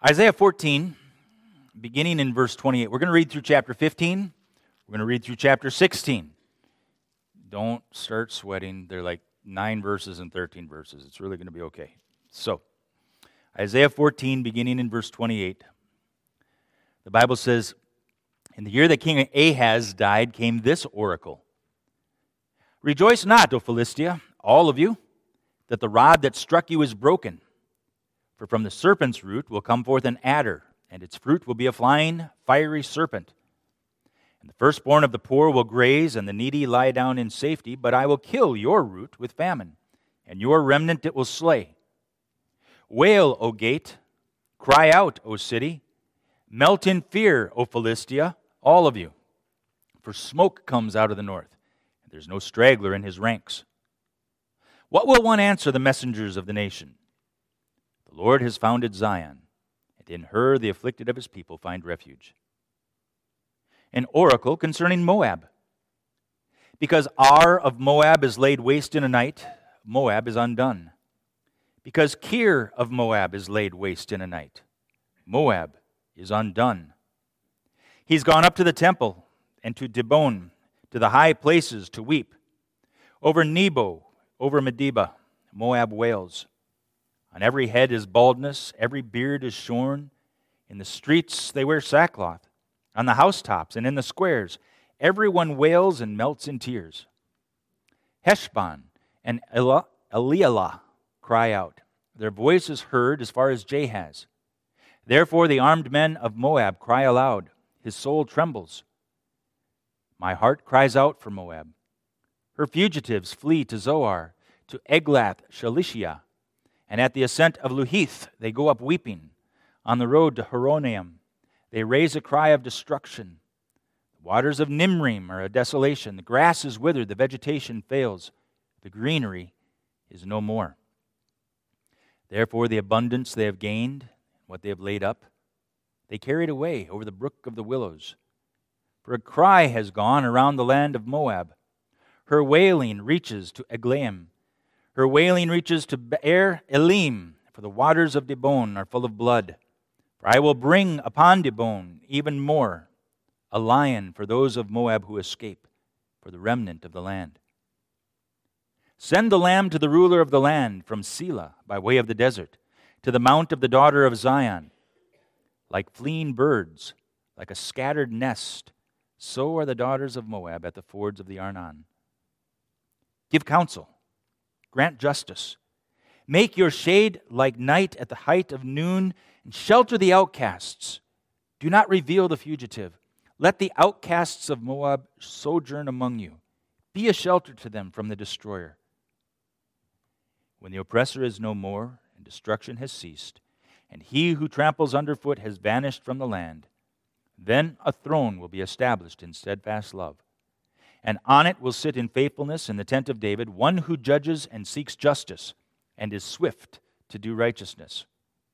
Isaiah 14, beginning in verse 28. We're going to read through chapter 15. We're going to read through chapter 16. Don't start sweating. They're like 9 verses and 13 verses. It's really going to be okay. So, Isaiah 14, beginning in verse 28. The Bible says, "In the year that King Ahaz died came this oracle. Rejoice not, O Philistia, all of you, that the rod that struck you is broken. For from the serpent's root will come forth an adder, and its fruit will be a flying, fiery serpent. And the firstborn of the poor will graze, and the needy lie down in safety. But I will kill your root with famine, and your remnant it will slay. Wail, O gate, cry out, O city. Melt in fear, O Philistia, all of you. For smoke comes out of the north, and there's no straggler in his ranks. What will one answer the messengers of the nation? The Lord has founded Zion, and in her the afflicted of his people find refuge. An oracle concerning Moab. Because Ar of Moab is laid waste in a night, Moab is undone. Because Kir of Moab is laid waste in a night, Moab is undone. He's gone up to the temple and to Dibon, to the high places to weep. Over Nebo, over Medeba, Moab wails. On every head is baldness, every beard is shorn. In the streets they wear sackcloth. On the housetops and in the squares, everyone wails and melts in tears. Heshbon and Elialah cry out. Their voice is heard as far as Jahaz. Therefore the armed men of Moab cry aloud. His soul trembles. My heart cries out for Moab. Her fugitives flee to Zoar, to Eglath-Shalishah. And at the ascent of Luhith they go up weeping. On the road to Horonaim they raise a cry of destruction. The waters of Nimrim are a desolation. The grass is withered, the vegetation fails. The greenery is no more. Therefore the abundance they have gained, what they have laid up, they carried away over the brook of the willows. For a cry has gone around the land of Moab. Her wailing reaches to Eglaim. Her wailing reaches to Be'er Elim, for the waters of Dibon are full of blood. For I will bring upon Dibon even more, a lion for those of Moab who escape, for the remnant of the land. Send the lamb to the ruler of the land from Selah by way of the desert, to the mount of the daughter of Zion. Like fleeing birds, like a scattered nest, so are the daughters of Moab at the fords of the Arnon. Give counsel. Grant justice. Make your shade like night at the height of noon, and shelter the outcasts. Do not reveal the fugitive. Let the outcasts of Moab sojourn among you. Be a shelter to them from the destroyer. When the oppressor is no more, and destruction has ceased, and he who tramples underfoot has vanished from the land, then a throne will be established in steadfast love. And on it will sit in faithfulness in the tent of David, one who judges and seeks justice, and is swift to do righteousness.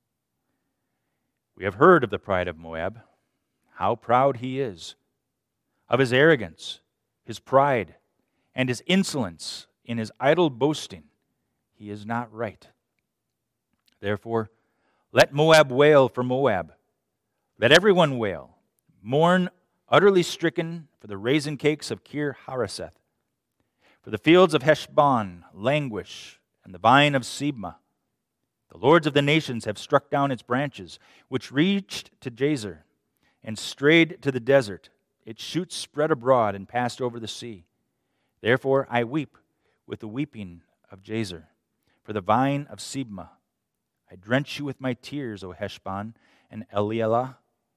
We have heard of the pride of Moab, how proud he is, of his arrogance, his pride, and his insolence in his idle boasting. He is not right. Therefore, let Moab wail for Moab. Let everyone wail. Mourn utterly stricken for the raisin cakes of Kir Hareseth. For the fields of Heshbon languish, and the vine of Sibmah. The lords of the nations have struck down its branches, which reached to Jazer, and strayed to the desert. Its shoots spread abroad and passed over the sea. Therefore I weep with the weeping of Jazer, for the vine of Sibmah. I drench you with my tears, O Heshbon and Elialah.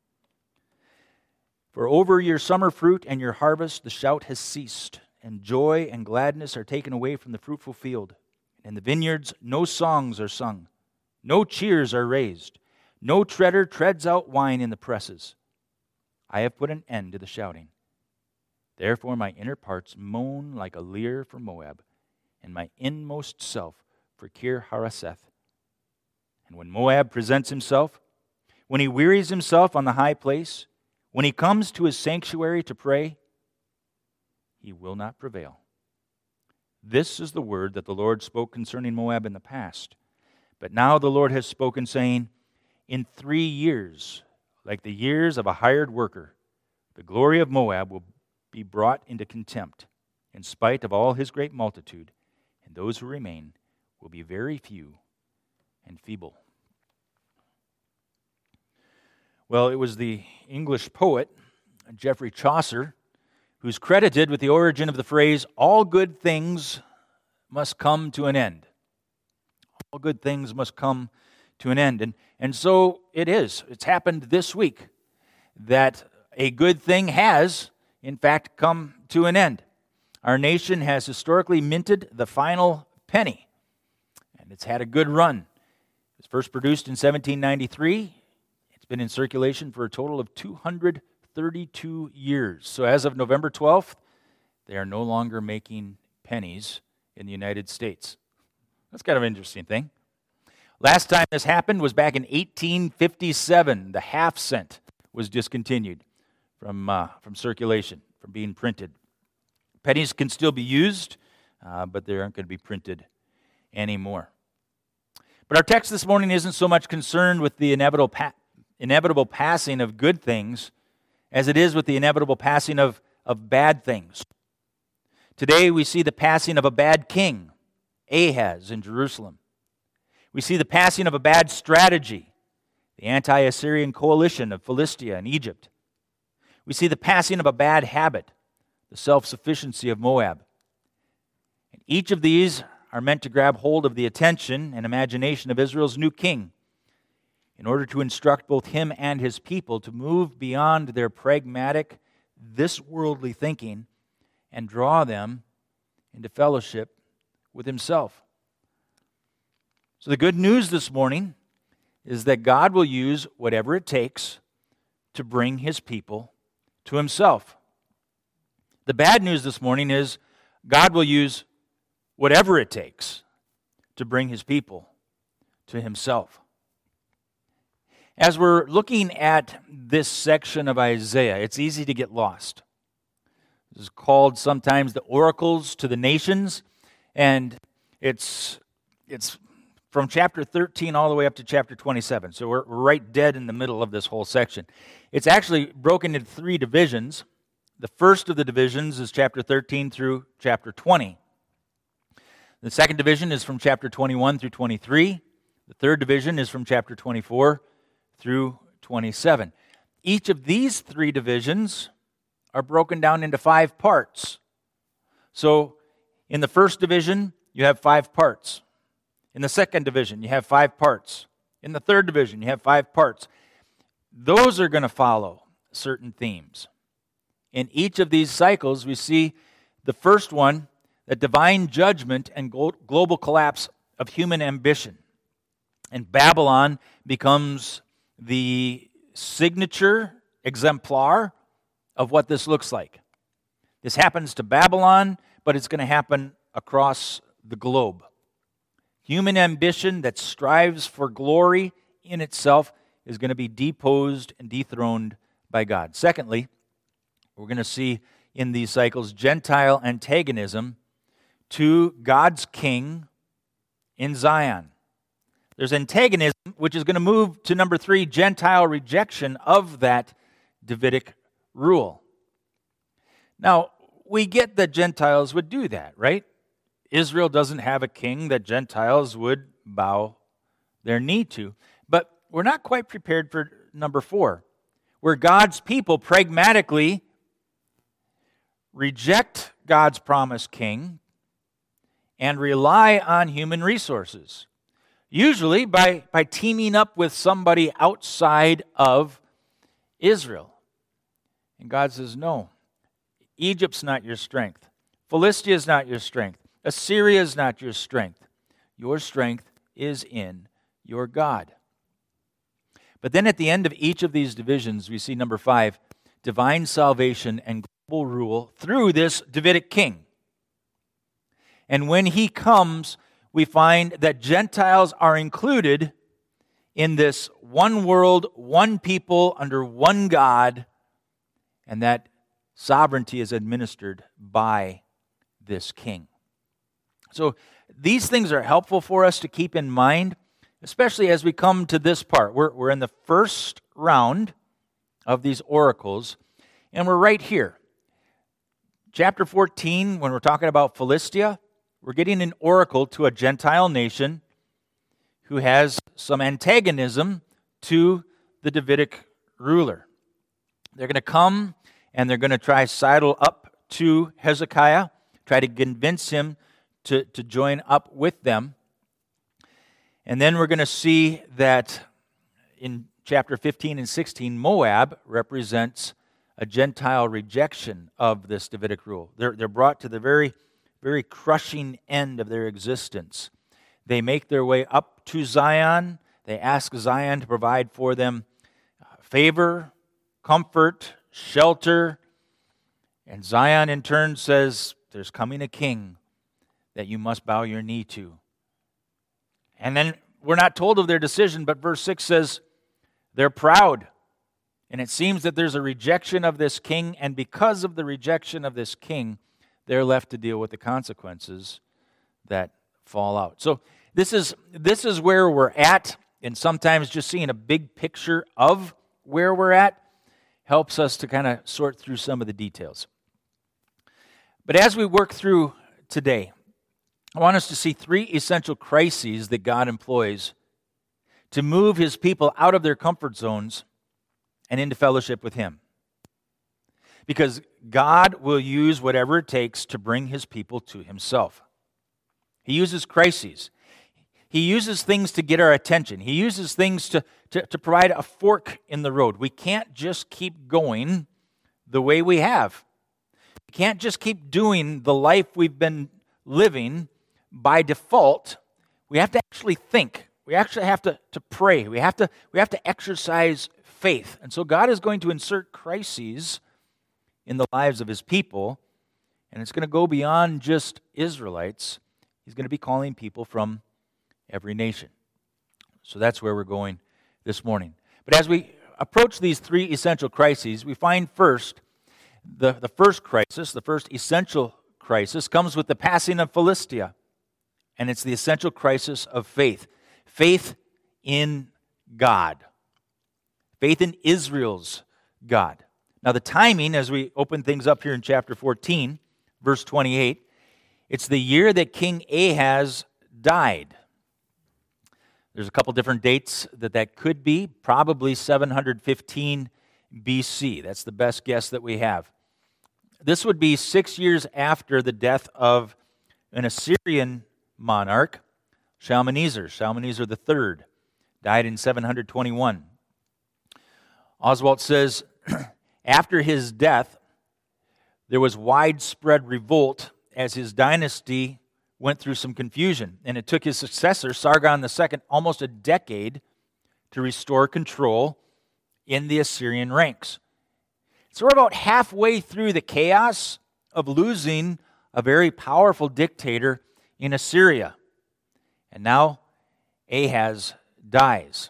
For over your summer fruit and your harvest the shout has ceased, and joy and gladness are taken away from the fruitful field. In the vineyards no songs are sung, no cheers are raised, no treader treads out wine in the presses. I have put an end to the shouting. Therefore my inner parts moan like a lyre for Moab, and my inmost self for Kir Hareseth. And when Moab presents himself, when he wearies himself on the high place, when he comes to his sanctuary to pray, he will not prevail. This is the word that the Lord spoke concerning Moab in the past. But now the Lord has spoken, saying, in 3 years, like the years of a hired worker, the glory of Moab will be brought into contempt, in spite of all his great multitude, and those who remain will be very few and feeble. Well, it was the English poet, Geoffrey Chaucer, who's credited with the origin of the phrase, all good things must come to an end. All good things must come to an end. And so it is. It's happened this week that a good thing has, in fact, come to an end. Our nation has historically minted the final penny, and it's had a good run. It was first produced in 1793. It's been in circulation for a total of 232 years. So as of November 12th, they are no longer making pennies in the United States. That's kind of an interesting thing. Last time this happened was back in 1857. The half cent was discontinued from circulation, from being printed. Pennies can still be used, but they aren't going to be printed anymore. But our text this morning isn't so much concerned with the inevitable passing of good things as it is with the inevitable passing of bad things. Today we see the passing of a bad king, Ahaz, in Jerusalem. We see the passing of a bad strategy, the anti-Assyrian coalition of Philistia and Egypt. We see the passing of a bad habit, the self-sufficiency of Moab. And each of these are meant to grab hold of the attention and imagination of Israel's new king in order to instruct both him and his people to move beyond their pragmatic, this-worldly thinking and draw them into fellowship with himself. So the good news this morning is that God will use whatever it takes to bring his people to himself. The bad news this morning is God will use whatever it takes to bring his people to himself. As we're looking at this section of Isaiah, it's easy to get lost. This is called sometimes the oracles to the nations, and it's from chapter 13 all the way up to chapter 27. So we're right dead in the middle of this whole section. It's actually broken into 3 divisions. The first of the divisions is chapter 13 through chapter 20. The second division is from chapter 21 through 23. The third division is from chapter 24 through 27. Each of these 3 divisions are broken down into 5 parts. So in the first division, you have 5 parts. In the second division, you have 5 parts. In the third division, you have 5 parts. Those are going to follow certain themes. In each of these cycles, we see the first one, the divine judgment and global collapse of human ambition. And Babylon becomes the signature exemplar of what this looks like. This happens to Babylon, but it's going to happen across the globe. Human ambition that strives for glory in itself is going to be deposed and dethroned by God. Secondly, we're going to see in these cycles Gentile antagonism to God's king in Zion. There's antagonism, which is going to move to number 3, Gentile rejection of that Davidic rule. Now, we get that Gentiles would do that, right? Israel doesn't have a king that Gentiles would bow their knee to. But we're not quite prepared for number 4, where God's people pragmatically reject God's promised king and rely on human resources, usually by teaming up with somebody outside of Israel. And God says, no, Egypt's not your strength. Philistia is not your strength. Assyria is not your strength. Your strength is in your God. But then at the end of each of these divisions, we see number 5, divine salvation and global rule through this Davidic king. And when he comes, we find that Gentiles are included in this one world, one people, under one God, and that sovereignty is administered by this king. So these things are helpful for us to keep in mind especially as we come to this part. We're in the first round of these oracles, and we're right here. Chapter 14, when we're talking about Philistia, we're getting an oracle to a Gentile nation who has some antagonism to the Davidic ruler. They're going to come and they're going to try sidle up to Hezekiah, try to convince him to join up with them. And then we're going to see that in chapter 15 and 16, Moab represents a Gentile rejection of this Davidic rule. They're brought to the very, very crushing end of their existence. They make their way up to Zion. They ask Zion to provide for them favor, comfort, shelter. And Zion in turn says, there's coming a king that you must bow your knee to. And then we're not told of their decision, but verse 6 says, they're proud. And it seems that there's a rejection of this king, and because of the rejection of this king, they're left to deal with the consequences that fall out. So this is where we're at, and sometimes just seeing a big picture of where we're at helps us to kind of sort through some of the details. But as we work through today, I want us to see three essential crises that God employs to move His people out of their comfort zones and into fellowship with Him. Because God will use whatever it takes to bring His people to Himself. He uses crises. He uses things to get our attention. He uses things to provide a fork in the road. We can't just keep going the way we have. We can't just keep doing the life we've been living by default. We have to actually think. We actually have to pray. We have to exercise faith. And so God is going to insert crises in the lives of His people, and it's going to go beyond just Israelites. He's going to be calling people from every nation. So that's where we're going this morning. But as we approach these three essential crises, we find first, the first crisis, the first essential crisis, comes with the passing of Philistia. And it's the essential crisis of faith. Faith in God. Faith in Israel's God. Now the timing, as we open things up here in chapter 14, verse 28, it's the year that King Ahaz died. There's a couple different dates that could be. Probably 715 BC. That's the best guess that we have. This would be 6 years after the death of an Assyrian monarch, Shalmaneser III, died in 721. Oswalt says, after his death, there was widespread revolt as his dynasty went through some confusion. And it took his successor, Sargon II, almost a decade to restore control in the Assyrian ranks. So we're about halfway through the chaos of losing a very powerful dictator in Assyria. And now Ahaz dies.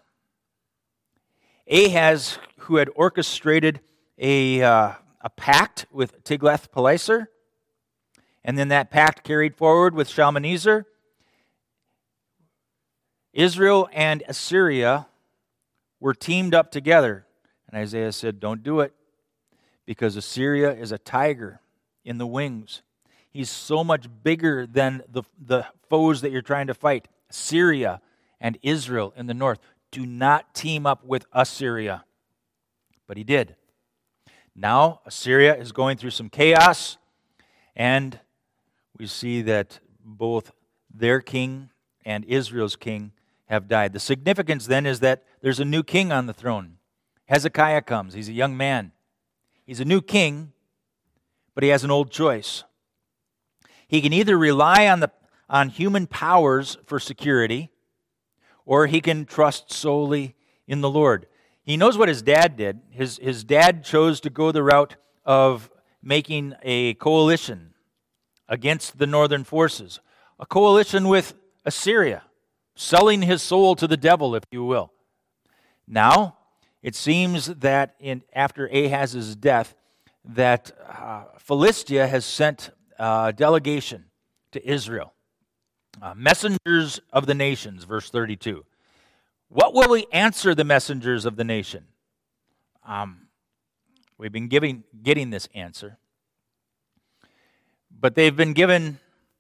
Ahaz, who had orchestrated a pact with Tiglath-Pileser, and then that pact carried forward with Shalmaneser, Israel and Assyria were teamed up together. And Isaiah said, don't do it, because Assyria is a tiger in the wings. He's so much bigger than the foes that you're trying to fight. Syria and Israel in the north. Do not team up with Assyria. But he did. Now Assyria is going through some chaos, and we see that both their king and Israel's king have died. The significance then is that there's a new king on the throne. Hezekiah comes. He's a young man. He's a new king, but he has an old choice. He can either rely on human powers for security, or he can trust solely in the Lord. He knows what his dad did. His dad chose to go the route of making a coalition against the northern forces, a coalition with Assyria, selling his soul to the devil, if you will. Now, it seems that after Ahaz's death, that Philistia has sent a delegation to Israel. Messengers of the nations, verse 32. What will we answer the messengers of the nation? We've been getting this answer. But they've been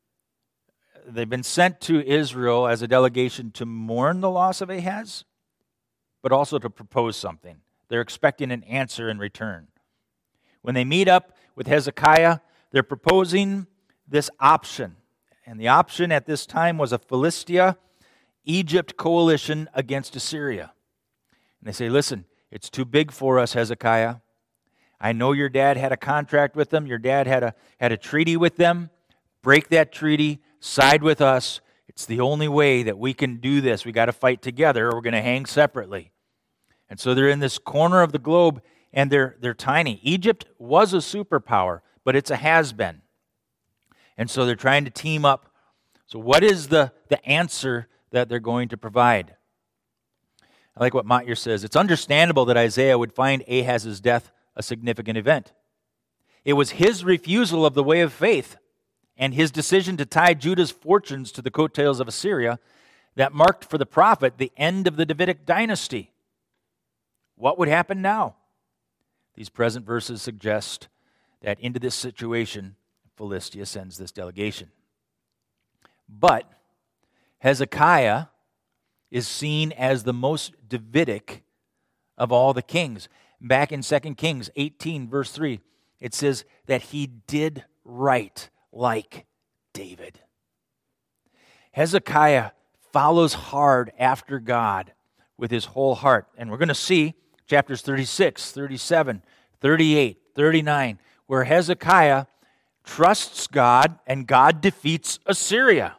sent to Israel as a delegation to mourn the loss of Ahaz, but also to propose something. They're expecting an answer in return. When they meet up with Hezekiah, they're proposing this option. And the option at this time was a Philistia-Egypt coalition against Assyria. And they say, listen, it's too big for us, Hezekiah. I know your dad had a contract with them. Your dad had a treaty with them. Break that treaty. Side with us. It's the only way that we can do this. We got to fight together or we're going to hang separately. And so they're in this corner of the globe and they're tiny. Egypt was a superpower, but it's a has-been. And so they're trying to team up. So what is the answer that they're going to provide? I like what Motyer says. It's understandable that Isaiah would find Ahaz's death a significant event. It was his refusal of the way of faith and his decision to tie Judah's fortunes to the coattails of Assyria that marked for the prophet the end of the Davidic dynasty. What would happen now? These present verses suggest that into this situation, Philistia sends this delegation. But Hezekiah is seen as the most Davidic of all the kings. Back in 2 Kings 18, verse 3, it says that he did right like David. Hezekiah follows hard after God with his whole heart. And we're going to see chapters 36, 37, 38, 39, where Hezekiah trusts God and God defeats Assyria.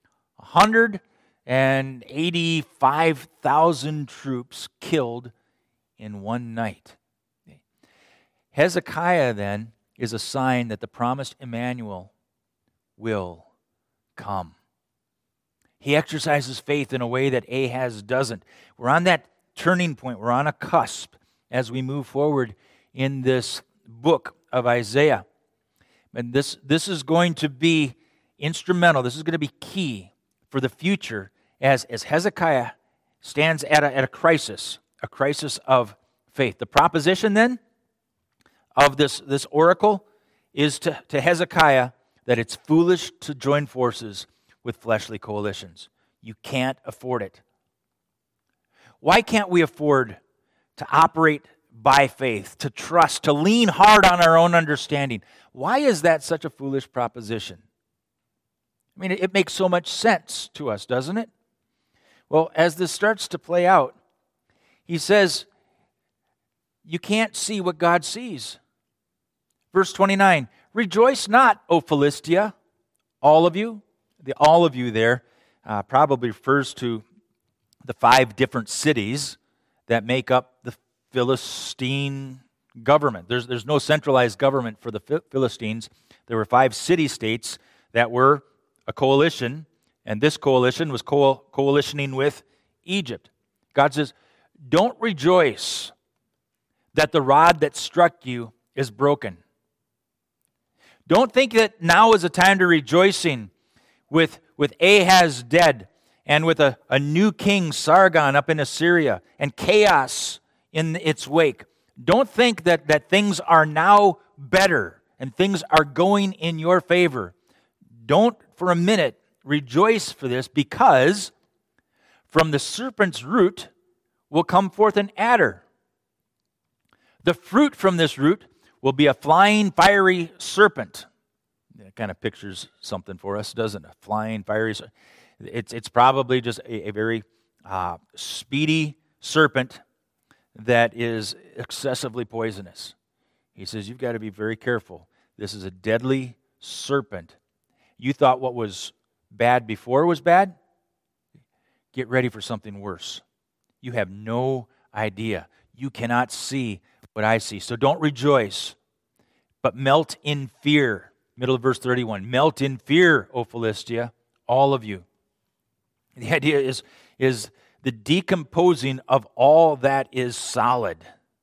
185,000 troops killed in one night. Hezekiah then is a sign that the promised Emmanuel will come. He exercises faith in a way that Ahaz doesn't. We're on that turning point. We're on a cusp as we move forward in this book of Isaiah. And this is going to be instrumental. This is going to be key for the future as Hezekiah stands at a crisis of faith. The proposition then of this oracle is to Hezekiah that it's foolish to join forces with fleshly coalitions. You can't afford it. Why can't we afford to operate by faith, to trust, to lean hard on our own understanding? Why is that such a foolish proposition? I mean, it makes so much sense to us, doesn't it? Well, as this starts to play out, he says, you can't see what God sees. Verse 29, rejoice not, O Philistia, all of you. The all of you there probably refers to the 5 different cities that make up the Philistine government. There's no centralized government for the Philistines. There were 5 city-states that were a coalition, and this coalition was coalitioning with Egypt. God says, don't rejoice that the rod that struck you is broken. Don't think that now is a time to rejoicing with Ahaz dead and with a new king, Sargon, up in Assyria, and chaos in its wake. Don't think that things are now better and things are going in your favor. Don't for a minute rejoice for this, because from the serpent's root will come forth an adder. The fruit from this root will be a flying, fiery serpent. It kind of pictures something for us, doesn't it? Flying, fiery serpent. It's probably just a very speedy serpent that is excessively poisonous. He says, you've got to be very careful. This is a deadly serpent. You thought what was bad before was bad? Get ready for something worse. You have no idea. You cannot see what I see. So don't rejoice, but melt in fear. Middle of verse 31. Melt in fear, O Philistia, all of you. The idea is the decomposing of all that is solid.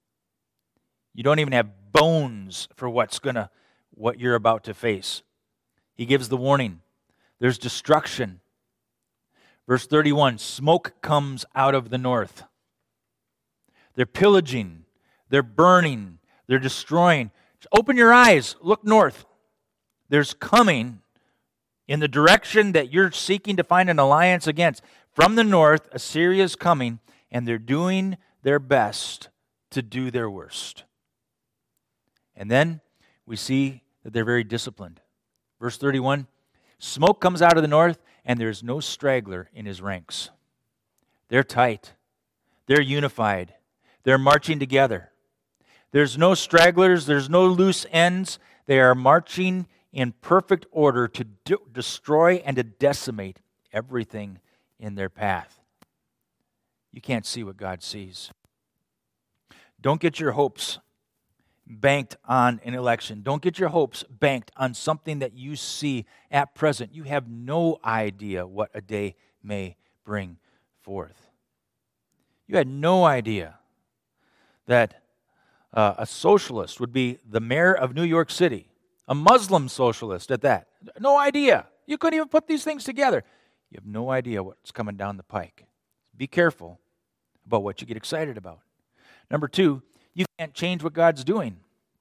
You don't even have bones for what you're about to face. He gives the warning. There's destruction. Verse 31, smoke comes out of the north. They're pillaging, they're burning, they're destroying. Just open your eyes, look north. There's coming in the direction that you're seeking to find an alliance against. From the north, Assyria is coming, and they're doing their best to do their worst. And then we see that they're very disciplined. Verse 31, smoke comes out of the north, and there's no straggler in his ranks. They're tight. They're unified. They're marching together. There's no stragglers. There's no loose ends. They are marching in perfect order to destroy and to decimate everything in their path. You can't see what God sees. Don't get your hopes banked on an election. Don't get your hopes banked on something that you see at present. You have no idea what a day may bring forth. You had no idea that a socialist would be the mayor of New York City, a Muslim socialist at that. No idea. You couldn't even put these things together. You have no idea what's coming down the pike. Be careful about what you get excited about. Number two, you can't change what God's doing.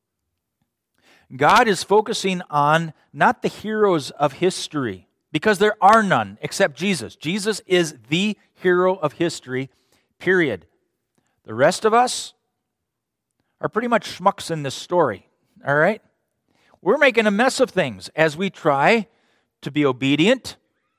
God is focusing on not the heroes of history, because there are none except Jesus. Jesus is the hero of history, period. The rest of us are pretty much schmucks in this story, all right? We're making a mess of things as we try to be obedient,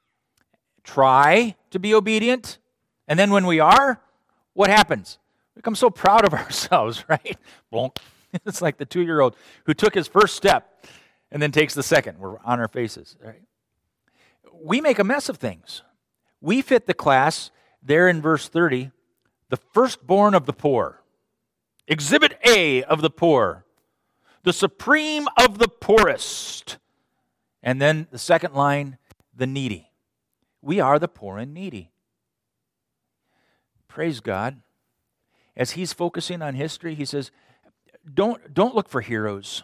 and then when we are, what happens? We become so proud of ourselves, right? Bonk. It's like the 2-year-old who took his first step and then takes the second. We're on our faces, right? We make a mess of things. We fit the class there in verse 30, the firstborn of the poor, exhibit A of the poor, the supreme of the poorest. And then the second line, the needy. We are the poor and needy. Praise God. As he's focusing on history, he says, don't look for heroes.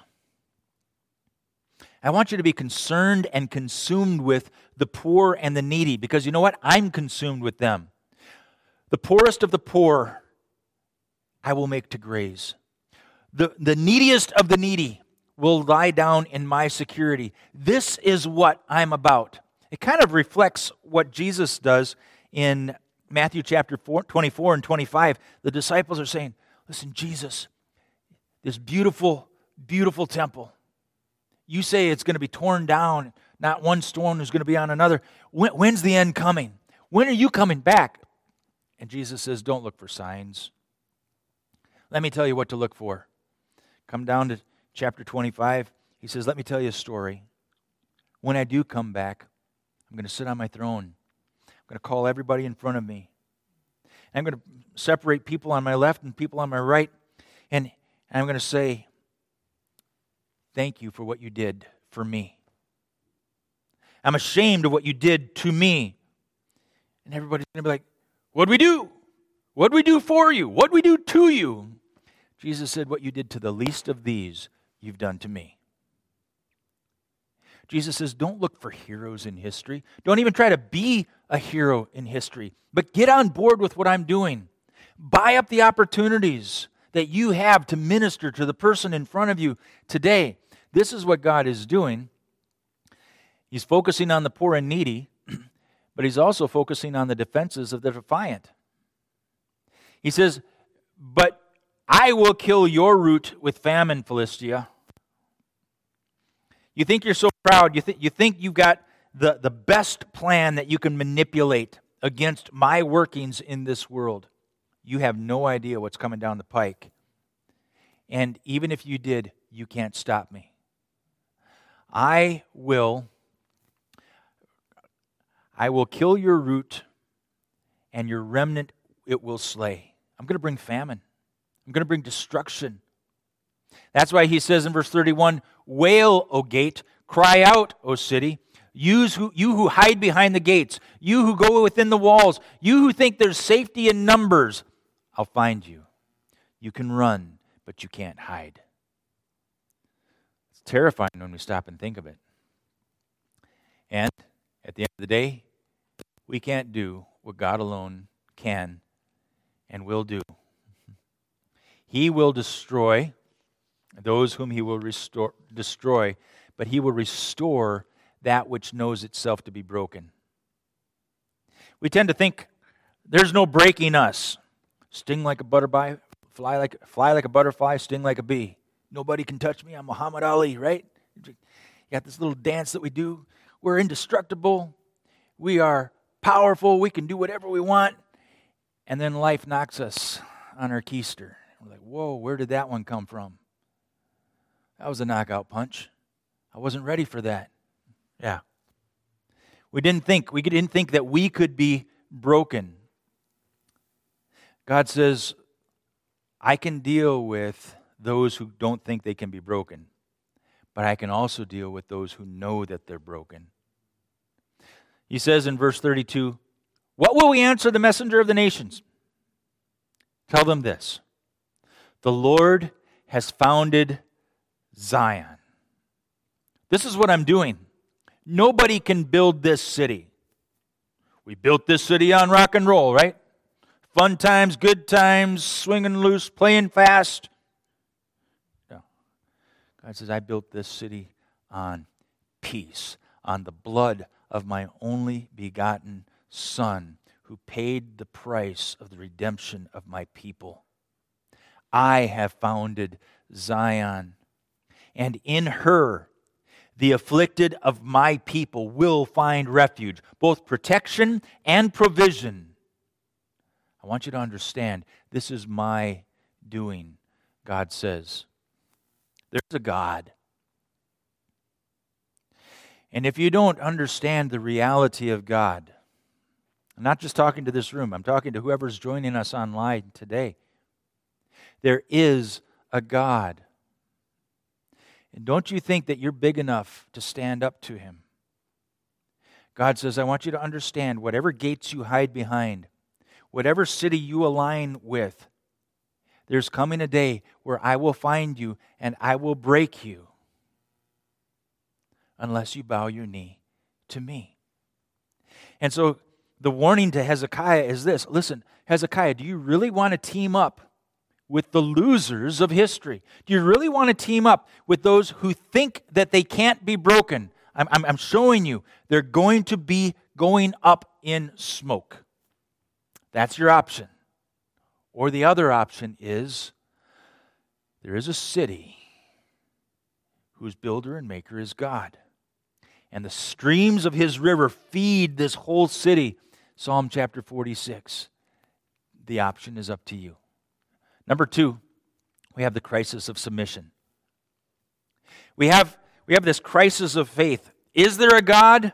I want you to be concerned and consumed with the poor and the needy, because you know what? I'm consumed with them. The poorest of the poor I will make to graze. The neediest of the needy will lie down in my security. This is what I'm about. It kind of reflects what Jesus does in Matthew chapter 24 and 25. The disciples are saying, listen, Jesus, this beautiful, beautiful temple, you say it's going to be torn down, not one stone is going to be on another. When's the end coming? When are you coming back? And Jesus says, don't look for signs. Let me tell you what to look for. Come down to chapter 25. He says, let me tell you a story. When I do come back, I'm going to sit on my throne. I'm going to call everybody in front of me. I'm going to separate people on my left and people on my right. And I'm going to say, thank you for what you did for me. I'm ashamed of what you did to me. And everybody's going to be like, what'd we do? What'd we do for you? What'd we do to you? Jesus said, what you did to the least of these, you've done to me. Jesus says, don't look for heroes in history. Don't even try to be a hero in history. But get on board with what I'm doing. Buy up the opportunities that you have to minister to the person in front of you today. This is what God is doing. He's focusing on the poor and needy, but he's also focusing on the defenses of the defiant. He says, but I will kill your root with famine, Philistia. You think you're so proud. You think you've got the best plan that you can manipulate against my workings in this world. You have no idea what's coming down the pike. And even if you did, you can't stop me. I will kill your root, and your remnant it will slay. I'm going to bring famine. I'm going to bring destruction. That's why he says in verse 31, wail, O gate, cry out, O city. You who hide behind the gates, you who go within the walls, you who think there's safety in numbers, I'll find you. You can run, but you can't hide. It's terrifying when we stop and think of it. And at the end of the day, we can't do what God alone can and will do. He will destroy those whom he will destroy, but he will restore that which knows itself to be broken. We tend to think there's no breaking us. Sting like a butterfly, fly like a butterfly, sting like a bee. Nobody can touch me. I'm Muhammad Ali, right? You got this little dance that we do. We're indestructible. We are powerful. We can do whatever we want. And then life knocks us on our keister. We're like, whoa, where did that one come from? That was a knockout punch. I wasn't ready for that. Yeah. We didn't think that we could be broken. God says, I can deal with those who don't think they can be broken, but I can also deal with those who know that they're broken. He says in verse 32, what will we answer the messenger of the nations? Tell them this, the Lord has founded Zion. This is what I'm doing. Nobody can build this city. We built this city on rock and roll, right? Fun times, good times, swinging loose, playing fast. No. God says, I built this city on peace, on the blood of my only begotten Son, who paid the price of the redemption of my people. I have founded Zion, and in her the afflicted of my people will find refuge, both protection and provision. I want you to understand, this is my doing, God says. There's a God. And if you don't understand the reality of God, I'm not just talking to this room, I'm talking to whoever's joining us online today. There is a God. And don't you think that you're big enough to stand up to him? God says, I want you to understand whatever gates you hide behind, whatever city you align with, there's coming a day where I will find you and I will break you unless you bow your knee to me. And so the warning to Hezekiah is this. Listen, Hezekiah, do you really want to team up with the losers of history? Do you really want to team up with those who think that they can't be broken? I'm showing you, they're going to be going up in smoke. That's your option. Or the other option is, there is a city whose builder and maker is God. And the streams of his river feed this whole city. Psalm chapter 46. The option is up to you. Number 2, we have the crisis of submission. We have this crisis of faith. Is there a God?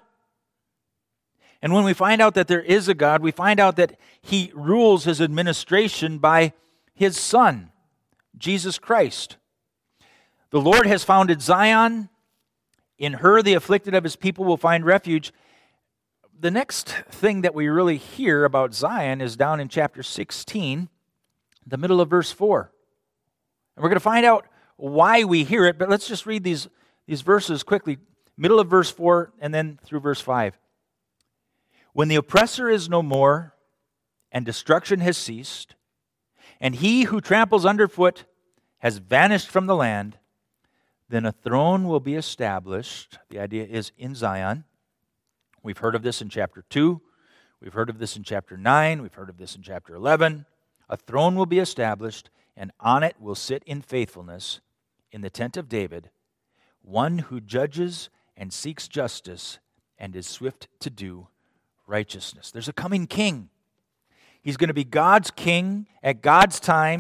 And when we find out that there is a God, we find out that he rules his administration by his Son, Jesus Christ. The Lord has founded Zion. In her, the afflicted of his people will find refuge. The next thing that we really hear about Zion is down in chapter 16, the middle of verse 4. And we're going to find out why we hear it, but let's just read these verses quickly. Middle of verse 4 and then through verse 5. When the oppressor is no more, and destruction has ceased, and he who tramples underfoot has vanished from the land, then a throne will be established. The idea is in Zion. We've heard of this in chapter 2. We've heard of this in chapter 9. We've heard of this in chapter 11. A throne will be established, and on it will sit in faithfulness, in the tent of David, one who judges and seeks justice and is swift to do righteousness. There's a coming king. He's going to be God's king at God's time,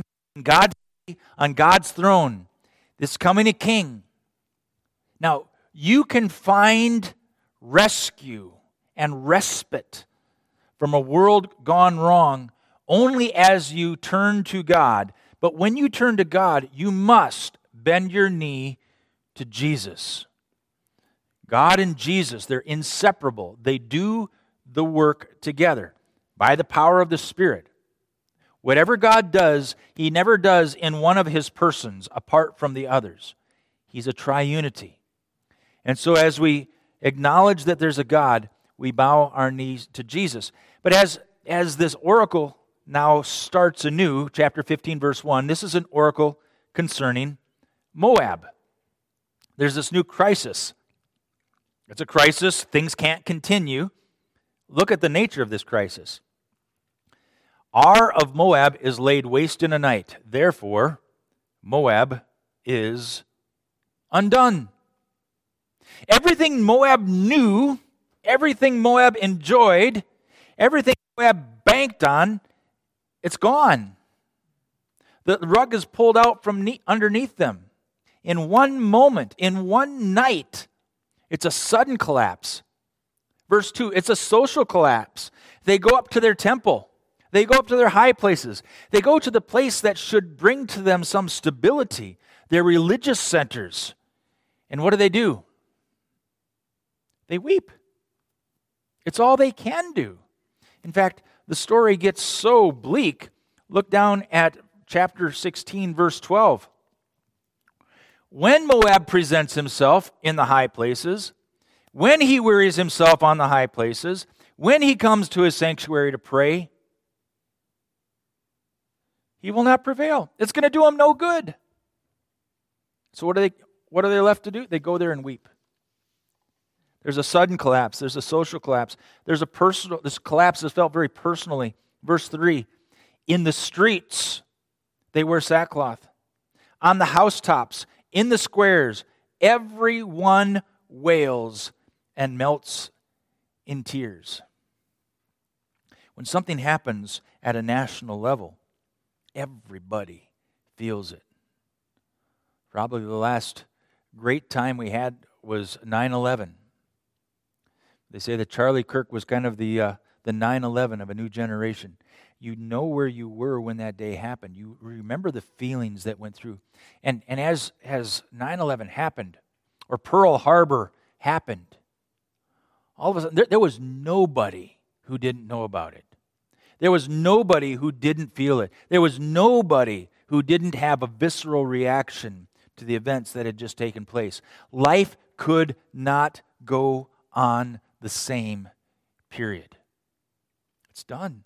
on God's throne. This coming a king. Now, you can find rescue and respite from a world gone wrong only as you turn to God. But when you turn to God, you must bend your knee to Jesus. God and Jesus, they're inseparable. They do the work together by the power of the Spirit. Whatever God does, he never does in one of his persons apart from the others. He's a triunity. And so as we acknowledge that there's a God, we bow our knees to Jesus. But as this oracle now starts anew, chapter 15, verse 1, this is an oracle concerning Moab. There's this new crisis. It's a crisis. Things can't continue. Look at the nature of this crisis. Ar of Moab is laid waste in a night. Therefore, Moab is undone. Everything Moab knew, everything Moab enjoyed, everything Moab banked on, it's gone. The rug is pulled out from underneath them. In one moment, in one night, it's a sudden collapse. Verse 2, it's a social collapse. They go up to their temple. They go up to their high places. They go to the place that should bring to them some stability, their religious centers. And what do? They weep. It's all they can do. In fact, the story gets so bleak. Look down at chapter 16, verse 12. When Moab presents himself in the high places, when he wearies himself on the high places, when he comes to his sanctuary to pray, he will not prevail. It's going to do him no good. So what are they left to do? They go there and weep. There's a sudden collapse. There's a social collapse. This collapse is felt very personally. Verse 3, in the streets, they wear sackcloth. On the housetops, in the squares, everyone wails and melts in tears. When something happens at a national level, everybody feels it. Probably the last great time we had was 9/11. They say that Charlie Kirk was kind of the 9/11 of a new generation. You know where you were when that day happened. You remember the feelings that went through. And as 9/11 happened, or Pearl Harbor happened, all of a sudden there was nobody who didn't know about it. There was nobody who didn't feel it. There was nobody who didn't have a visceral reaction to the events that had just taken place. Life could not go on the same, period. It's done.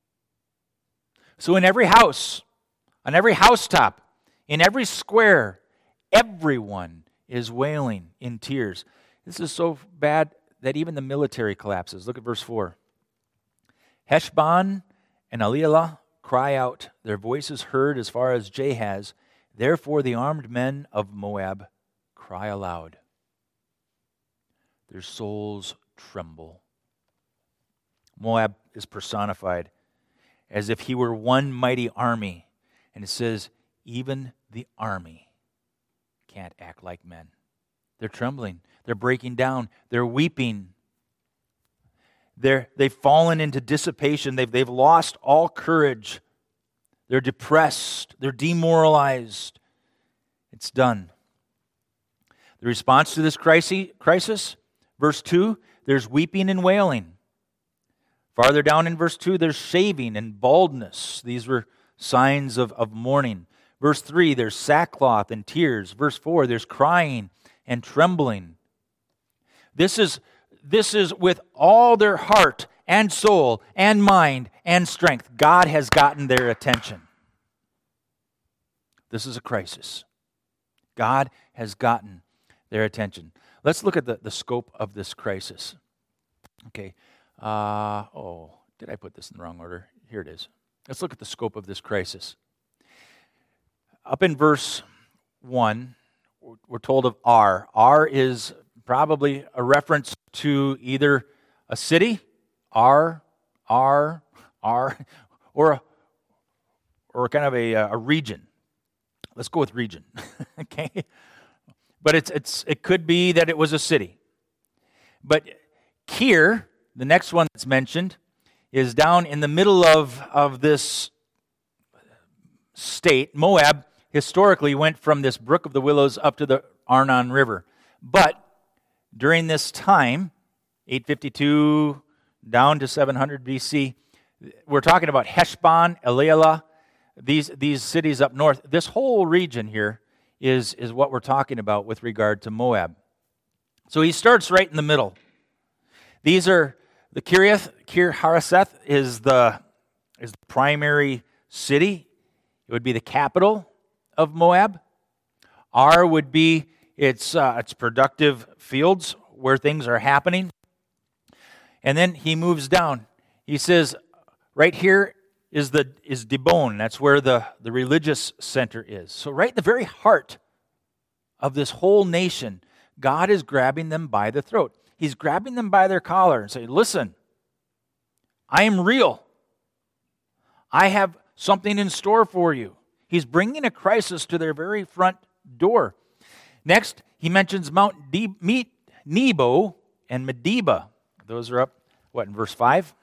So in every house, on every housetop, in every square, everyone is wailing in tears. This is so bad that even the military collapses. Look at verse 4. Heshbon and Elilah cry out, their voices heard as far as Jahaz. Therefore the armed men of Moab cry aloud. Their souls tremble. Moab is personified as if he were one mighty army. And it says, even the army can't act like men. They're trembling. They're breaking down. They're weeping. They've fallen into dissipation. They've lost all courage. They're depressed. They're demoralized. It's done. The response to this crisis, verse 2, there's weeping and wailing. Farther down in verse 2, there's shaving and baldness. These were signs of mourning. Verse 3, there's sackcloth and tears. Verse 4, there's crying and trembling. This is with all their heart and soul and mind and strength. God has gotten their attention. This is a crisis. God has gotten their attention. Let's look at the scope of this crisis. Okay. Did I put this in the wrong order? Here it is. Let's look at the scope of this crisis. Up in verse 1, we're told of Ar. Ar is probably a reference to either a city, Ar, or kind of a region. Let's go with region, okay? But it could be that it was a city. But Kir, the next one that's mentioned, is down in the middle of this state. Moab historically went from this brook of the willows up to the Arnon River. But during this time, 852 down to 700 BC, we're talking about Heshbon, Elilah, these cities up north. This whole region here is what we're talking about with regard to Moab. So he starts right in the middle. These are The Kir Hareseth is the primary city. It would be the capital of Moab. Ar would be its productive fields where things are happening. And then he moves down. He says, right here is Dibon. That's where the religious center is. So right in the very heart of this whole nation, God is grabbing them by the throat. He's grabbing them by their collar and saying, listen, I am real. I have something in store for you. He's bringing a crisis to their very front door. Next, he mentions Mount Nebo and Medeba. Those are up, in verse 5?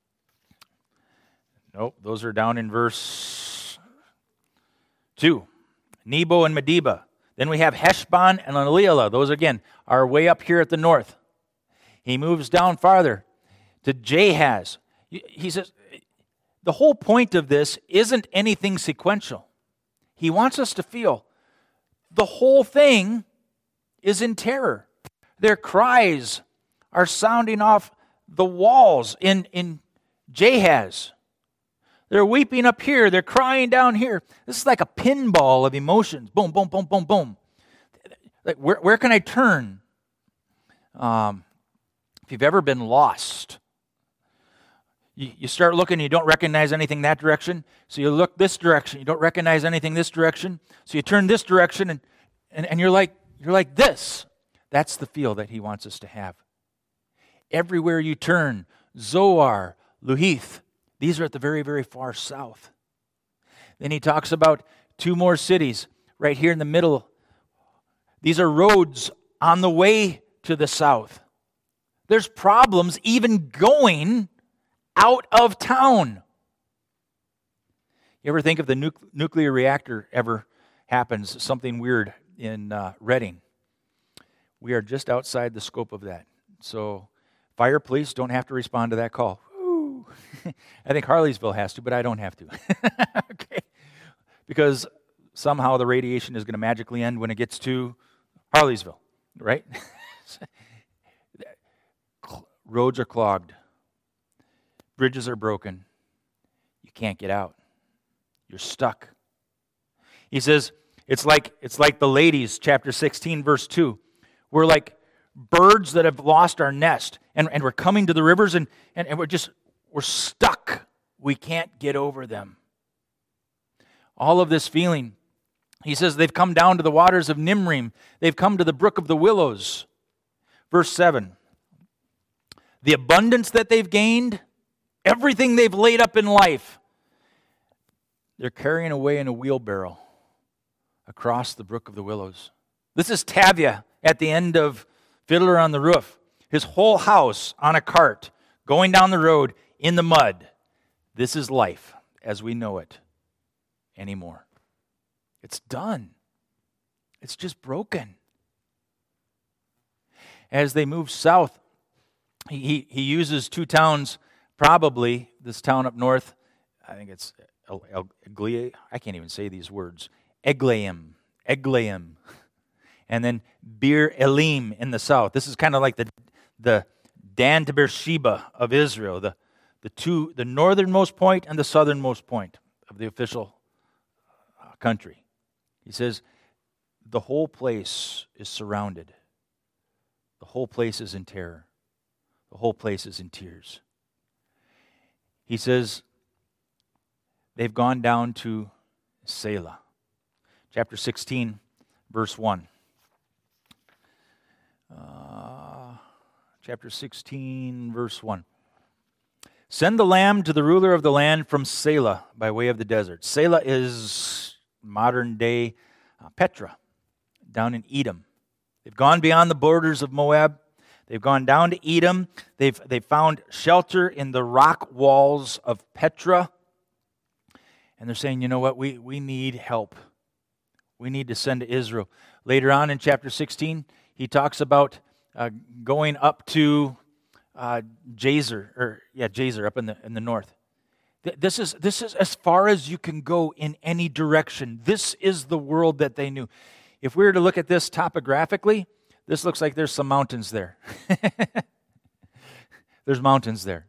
Nope, those are down in verse 2. Nebo and Medeba. Then we have Heshbon and Elealeh. Those, again, are way up here at the north. He moves down farther to Jahaz. He says, the whole point of this isn't anything sequential. He wants us to feel the whole thing is in terror. Their cries are sounding off the walls in Jahaz. They're weeping up here. They're crying down here. This is like a pinball of emotions. Boom, boom, boom, boom, boom. Like, where can I turn? If you've ever been lost, you start looking, you don't recognize anything that direction. So you look this direction, you don't recognize anything this direction. So you turn this direction, and you're like this. That's the feel that he wants us to have. Everywhere you turn, Zoar, Luhith, these are at the very, very far south. Then he talks about two more cities right here in the middle. These are roads on the way to the south. There's problems even going out of town. You ever think if the nuclear reactor ever happens, something weird in Redding? We are just outside the scope of that. So fire, police don't have to respond to that call. Woo. I think Harleysville has to, but I don't have to. Okay. Because somehow the radiation is going to magically end when it gets to Harleysville, right? Roads are clogged. Bridges are broken. You can't get out. You're stuck. He says, it's like the ladies, chapter 16, verse 2. We're like birds that have lost our nest, and we're coming to the rivers, and we're stuck. We can't get over them. All of this feeling. He says they've come down to the waters of Nimrim. They've come to the brook of the willows. Verse 7. The abundance that they've gained, everything they've laid up in life, they're carrying away in a wheelbarrow across the brook of the willows. This is Tavia at the end of Fiddler on the Roof. His whole house on a cart, going down the road in the mud. This is life as we know it anymore. It's done. It's just broken. As they move south, he uses two towns, probably this town up north, I think it's Eglaim, I can't even say these words, Eglaim, and then Bir Elim in the south. This is kind of like the Dan to Beersheba of Israel, the northernmost point and the southernmost point of the official country. He says the whole place is surrounded. The whole place is in terror. The whole place is in tears. He says they've gone down to Selah. Chapter 16, verse 1. Chapter 16, verse 1. Send the lamb to the ruler of the land from Selah by way of the desert. Selah is modern-day Petra, down in Edom. They've gone beyond the borders of Moab. They've gone down to Edom. They've found shelter in the rock walls of Petra. And they're saying, you know what, we need help. We need to send to Israel. Later on in chapter 16, he talks about going up to Jazer up in the north. This is as far as you can go in any direction. This is the world that they knew. If we were to look at this topographically, this looks like there's some mountains there. There's mountains there.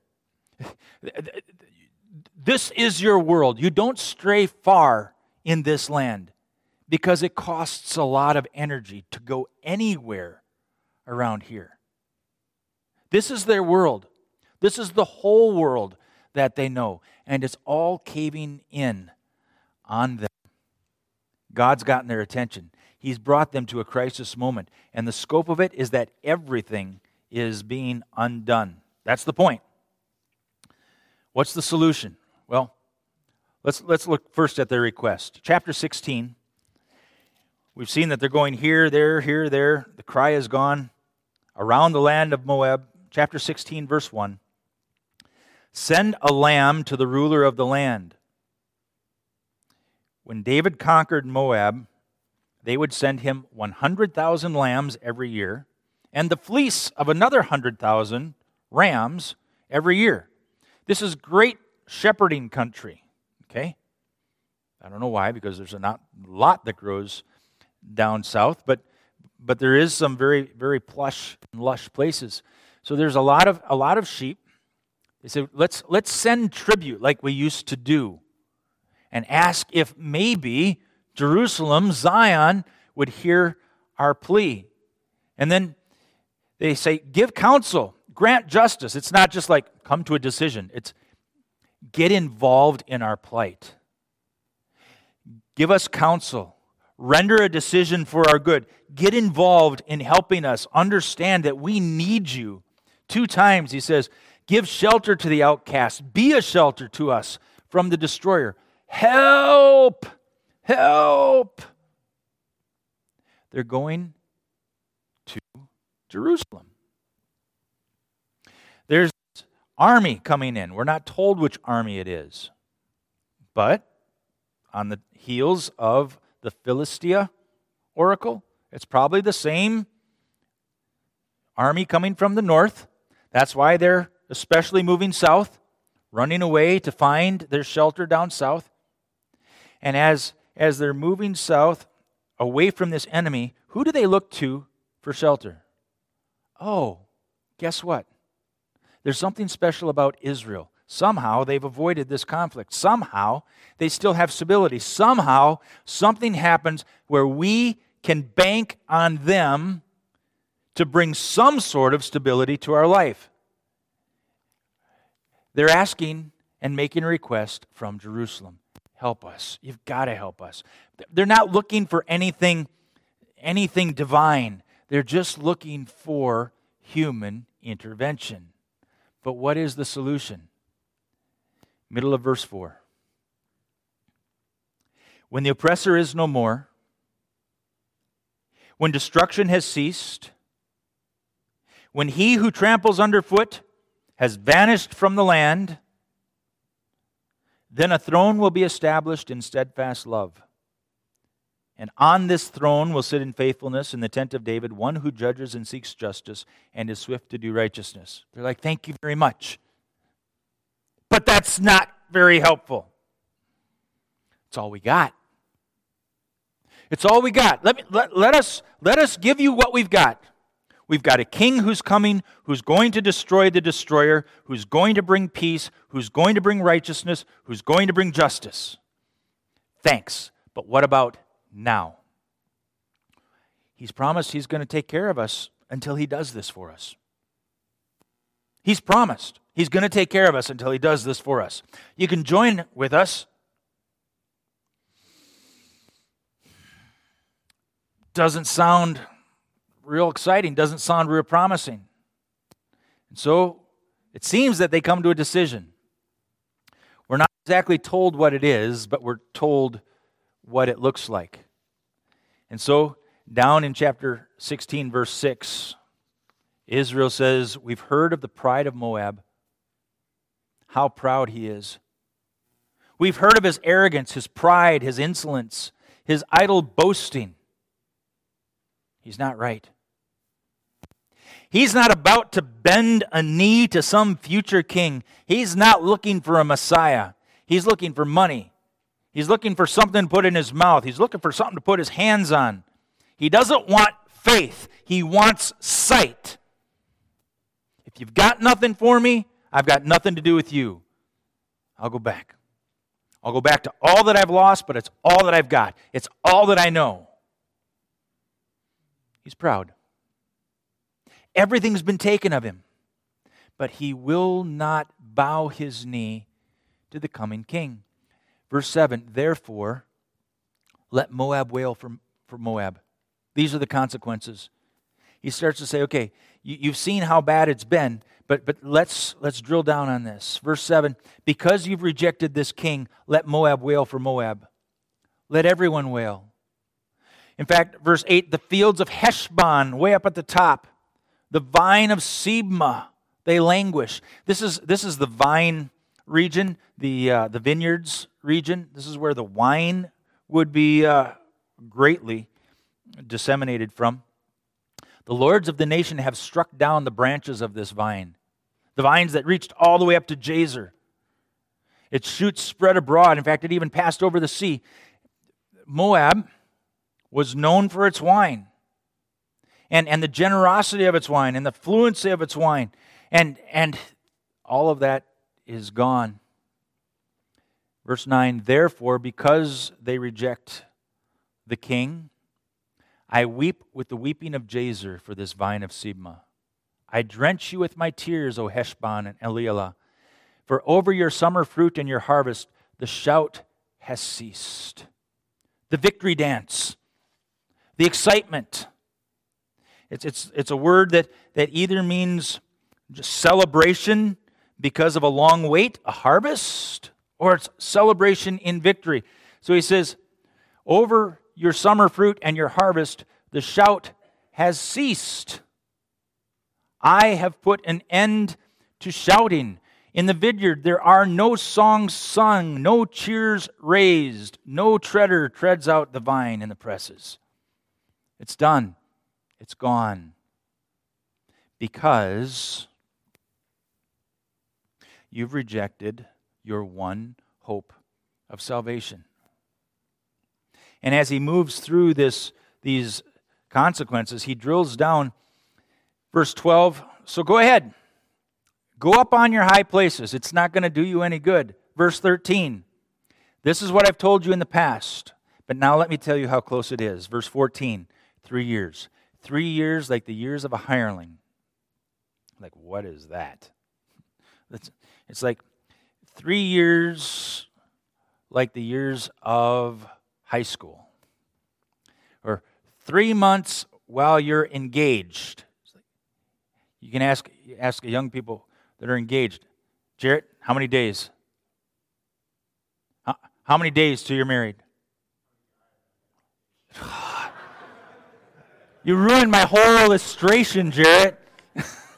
This is your world. You don't stray far in this land because it costs a lot of energy to go anywhere around here. This is their world. This is the whole world that they know, and it's all caving in on them. God's gotten their attention. He's brought them to a crisis moment, and the scope of it is that everything is being undone. That's the point. What's the solution? Well, let's look first at their request. Chapter 16, we've seen that they're going here, there. The cry is gone around the land of Moab. Chapter 16, verse 1. Send a lamb to the ruler of the land. When David conquered Moab, they would send him 100,000 lambs every year and the fleece of another 100,000 rams every year. This is great shepherding country, okay? I don't know why, because there's not a lot that grows down south, but there is some very, very plush and lush places. So there's a lot of sheep. They said, let's send tribute like we used to do and ask if maybe Jerusalem, Zion, would hear our plea. And then they say, give counsel, grant justice. It's not just like come to a decision. It's get involved in our plight. Give us counsel. Render a decision for our good. Get involved in helping us understand that we need you. 2 times he says, give shelter to the outcast. Be a shelter to us from the destroyer. Help! Help! They're going to Jerusalem. There's army coming in. We're not told which army it is. But on the heels of the Philistia oracle, it's probably the same army coming from the north. That's why they're especially moving south, running away to find their shelter down south. And as they're moving south, away from this enemy, who do they look to for shelter? Oh, guess what? There's something special about Israel. Somehow they've avoided this conflict. Somehow they still have stability. Somehow something happens where we can bank on them to bring some sort of stability to our life. They're asking and making a request from Jerusalem. Help us. You've got to help us. They're not looking for anything divine. They're just looking for human intervention. But what is the solution? Middle of verse 4. When the oppressor is no more, when destruction has ceased, when he who tramples underfoot has vanished from the land, then a throne will be established in steadfast love. And on this throne will sit in faithfulness in the tent of David, one who judges and seeks justice and is swift to do righteousness. They're like, thank you very much. But that's not very helpful. It's all we got. It's all we got. Let us give you what we've got. We've got a king who's coming, who's going to destroy the destroyer, who's going to bring peace, who's going to bring righteousness, who's going to bring justice. Thanks. But what about now? He's promised he's going to take care of us until he does this for us. He's promised he's going to take care of us until he does this for us. You can join with us. Doesn't sound real exciting, doesn't sound real promising. And so it seems that they come to a decision. We're not exactly told what it is, but we're told what it looks like. And so down in chapter 16, verse 6, Israel says, we've heard of the pride of Moab, how proud he is. We've heard of his arrogance, his pride, his insolence, his idle boasting. He's not right. He's not about to bend a knee to some future king. He's not looking for a Messiah. He's looking for money. He's looking for something to put in his mouth. He's looking for something to put his hands on. He doesn't want faith. He wants sight. If you've got nothing for me, I've got nothing to do with you. I'll go back. I'll go back to all that I've lost, but it's all that I've got. It's all that I know. He's proud. Everything's been taken of him, but he will not bow his knee to the coming king. Verse 7, therefore, let Moab wail for Moab. These are the consequences. He starts to say, okay, you've seen how bad it's been, but let's drill down on this. Verse 7, because you've rejected this king, let Moab wail for Moab. Let everyone wail. In fact, verse 8, the fields of Heshbon, way up at the top, the vine of Sibmah, they languish. This is the vine region, the vineyards region. This is where the wine would be greatly disseminated from. The lords of the nation have struck down the branches of this vine, the vines that reached all the way up to Jazer. Its shoots spread abroad. In fact, it even passed over the sea. Moab was known for its wine and the generosity of its wine and the fluency of its wine. And all of that is gone. Verse 9, therefore, because they reject the king, I weep with the weeping of Jazer for this vine of Sibmah. I drench you with my tears, O Heshbon and Elealeh, for over your summer fruit and your harvest the shout has ceased. The victory dance, the excitement. It's a word that either means just celebration because of a long wait, a harvest, or it's celebration in victory. So he says, over your summer fruit and your harvest, the shout has ceased. I have put an end to shouting. In the vineyard there are no songs sung, no cheers raised, no treader treads out the vine in the presses. It's done. It's gone. Because you've rejected your one hope of salvation. And as he moves through these consequences, he drills down. Verse 12, so go ahead. Go up on your high places. It's not going to do you any good. Verse 13, this is what I've told you in the past, but now let me tell you how close it is. Verse 14, 3 years. 3 years like the years of a hireling. Like, what is that? It's like 3 years like the years of high school. Or 3 months while you're engaged. You can ask young people that are engaged, Jarrett, how many days? How many days till you're married? You ruined my whole illustration, Jarrett. If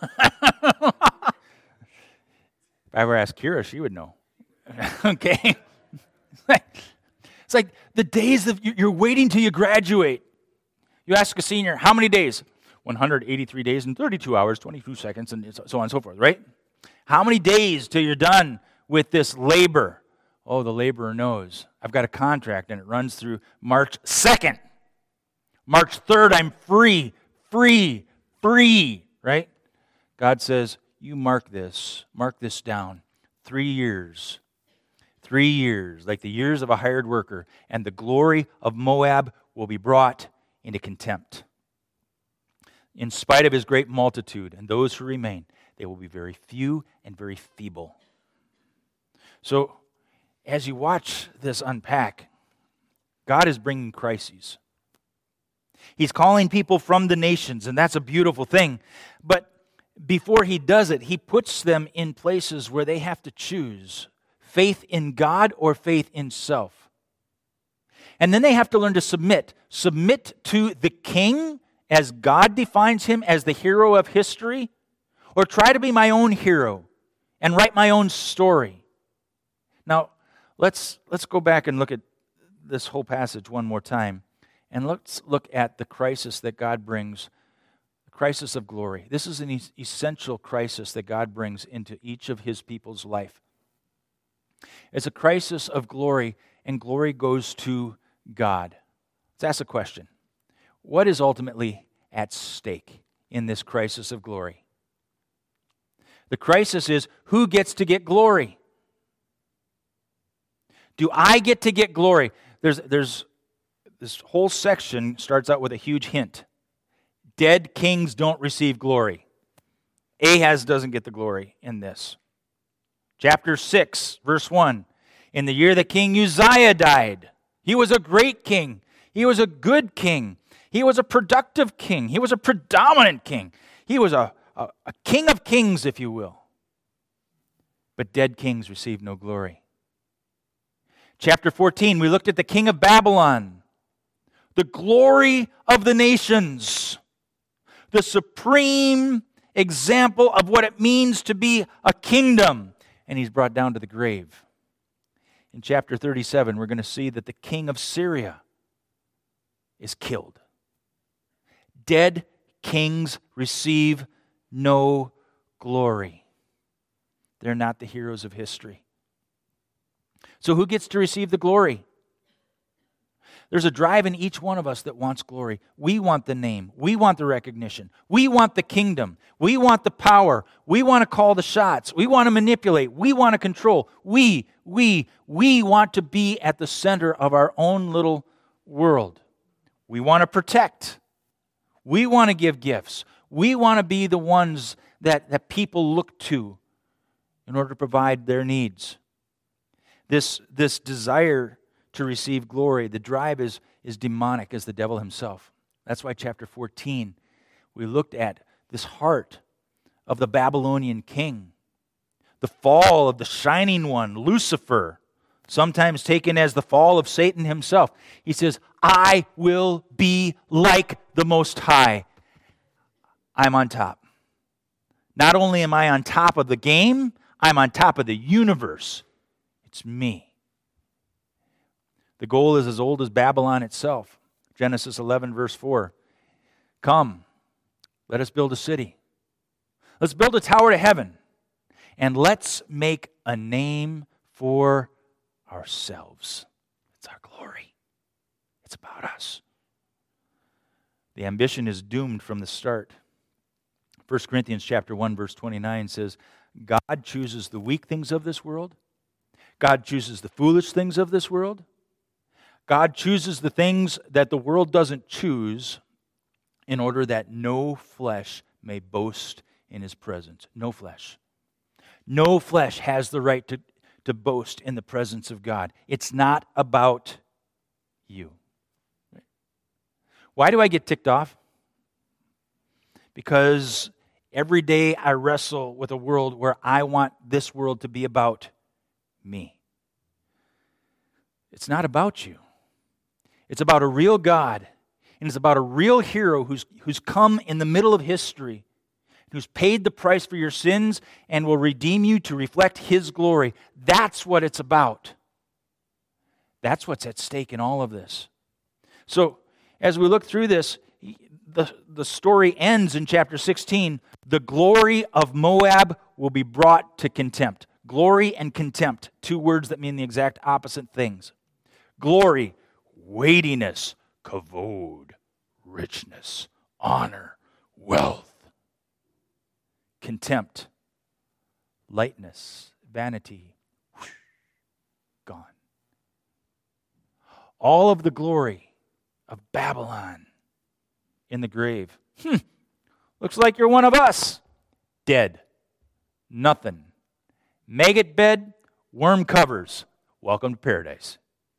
I ever asked Kira, she would know. Okay? It's like the days of you're waiting till you graduate. You ask a senior, how many days? 183 days and 32 hours, 22 seconds, and so on and so forth, right? How many days till you're done with this labor? Oh, the laborer knows. I've got a contract, and it runs through March 2nd. March 3rd, I'm free, right? God says, you mark this down. 3 years. 3 years, like the years of a hired worker, and the glory of Moab will be brought into contempt. In spite of his great multitude and those who remain, they will be very few and very feeble. So, as you watch this unpack, God is bringing crises. He's calling people from the nations, and that's a beautiful thing. But before he does it, he puts them in places where they have to choose faith in God or faith in self. And then they have to learn to submit to the king as God defines him as the hero of history, or try to be my own hero and write my own story. Now, let's go back and look at this whole passage one more time, and let's look at the crisis that God brings, the crisis of glory. This is an essential crisis that God brings into each of his people's life. It's a crisis of glory, and glory goes to God. Let's ask a question. What is ultimately at stake in this crisis of glory? The crisis is, who gets to get glory? Do I get to get glory? There's this whole section starts out with a huge hint. Dead kings don't receive glory. Ahaz doesn't get the glory in this. Chapter 6, verse 1. In the year that King Uzziah died, he was a great king. He was a good king. He was a productive king. He was a predominant king. He was a king of kings, if you will. But dead kings receive no glory. Chapter 14, we looked at the king of Babylon, the glory of the nations, the supreme example of what it means to be a kingdom, and he's brought down to the grave. In chapter 37, we're going to see that the king of Syria is killed. Dead kings receive no glory. They're not the heroes of history. So who gets to receive the glory? There's a drive in each one of us that wants glory. We want the name. We want the recognition. We want the kingdom. We want the power. We want to call the shots. We want to manipulate. We want to control. We want to be at the center of our own little world. We want to protect. We want to give gifts. We want to be the ones that people look to in order to provide their needs. This desire to receive glory, the drive is demonic as the devil himself. That's why chapter 14, we looked at this heart of the Babylonian king, the fall of the shining one, Lucifer, sometimes taken as the fall of Satan himself. He says, I will be like the Most High. I'm on top. Not only am I on top of the game, I'm on top of the universe. It's me. The goal is as old as Babylon itself. Genesis 11, verse 4. Come, let us build a city. Let's build a tower to heaven. And let's make a name for ourselves. It's our glory. It's about us. The ambition is doomed from the start. 1 Corinthians chapter 1, verse 29 says, God chooses the weak things of this world. God chooses the foolish things of this world. God chooses the things that the world doesn't choose in order that no flesh may boast in His presence. No flesh. No flesh has the right to boast in the presence of God. It's not about you. Why do I get ticked off? Because every day I wrestle with a world where I want this world to be about me. It's not about you. It's about a real God, and it's about a real hero who's come in the middle of history, who's paid the price for your sins and will redeem you to reflect His glory. That's what it's about. That's what's at stake in all of this. So, as we look through this, the story ends in chapter 16. The glory of Moab will be brought to contempt. Glory and contempt, two words that mean the exact opposite things. Glory, weightiness, kavod, richness, honor, wealth. Contempt, lightness, vanity, gone. All of the glory of Babylon in the grave. Looks like you're one of us. Dead. Nothing. Maggot bed, worm covers. Welcome to paradise.